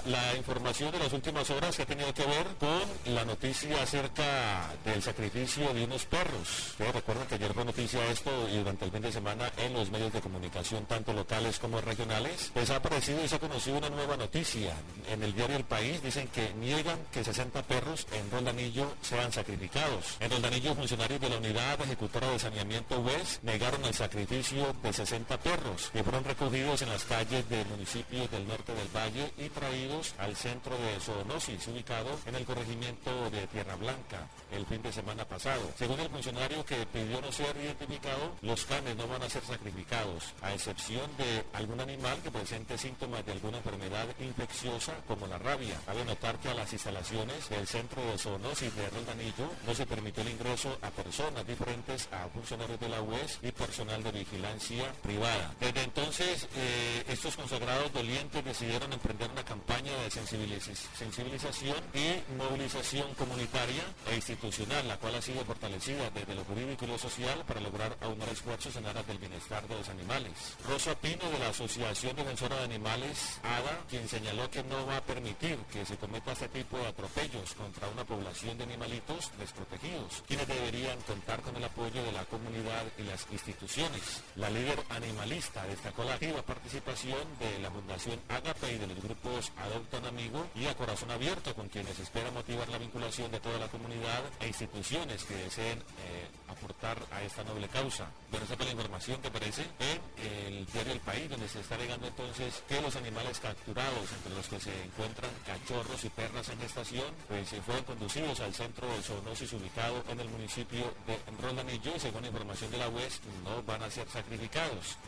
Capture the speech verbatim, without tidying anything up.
la información de las últimas horas que ha tenido que ver con la noticia acerca del sacrificio de unos perros. Ustedes recuerdan que ayer fue noticia esto y durante el fin de semana en los medios de comunicación, tanto locales como regionales, pues ha aparecido y se ha conocido una nueva noticia. En el diario El País dicen que niegan que sesenta perros en Roldanillo sean sacrificados. En Roldanillo, funcionarios de la Unidad Ejecutora de Saneamiento U E S negaron el sacrificio de sesenta perros que fueron recogidos en las calles de municipios del norte del Valle y traídos al centro de zoonosis, ubicado en el corregimiento de Tierra Blanca, el fin de semana pasado. Según el funcionario que pidió no ser identificado, los canes no van a ser sacrificados, a excepción de algún animal que presente síntomas de alguna enfermedad infecciosa como la rabia. Cabe notar que a las instalaciones del centro de zoonosis de Roldanillo no se permitió el ingreso a personas diferentes a funcionarios de la U E S y personal de vigilancia privada. Desde entonces, eh, estos consagrados dolientes decidieron emprender una campaña de sensibiliz- sensibilización y movilización comunitaria e institucional, la cual ha sido fortalecida desde lo jurídico y lo social para lograr aunar esfuerzos en aras del bienestar de los animales. Rosa Pino, de la Asociación Defensora de Animales, A D A, quien señaló que no va a permitir que se cometa este tipo de atropellos contra una población de animalitos desprotegidos, quienes deberían contar con el apoyo de la comunidad y las instituciones. La líder animalista destacó la activa participación de la Fundación Ágape y de los grupos Adopta un Amigo y A Corazón Abierto, con quienes espera motivar la vinculación de toda la comunidad e instituciones que deseen eh, aportar a esta noble causa. Bueno, esa fue la información que aparece en el diario El País, donde se está alegando entonces que los animales capturados, entre los que se encuentran cachorros y perras en gestación, pues se fueron conducidos al centro de zoonosis ubicado en el municipio de Roldanillo y según la información de la U E S no van a ser sacrificados.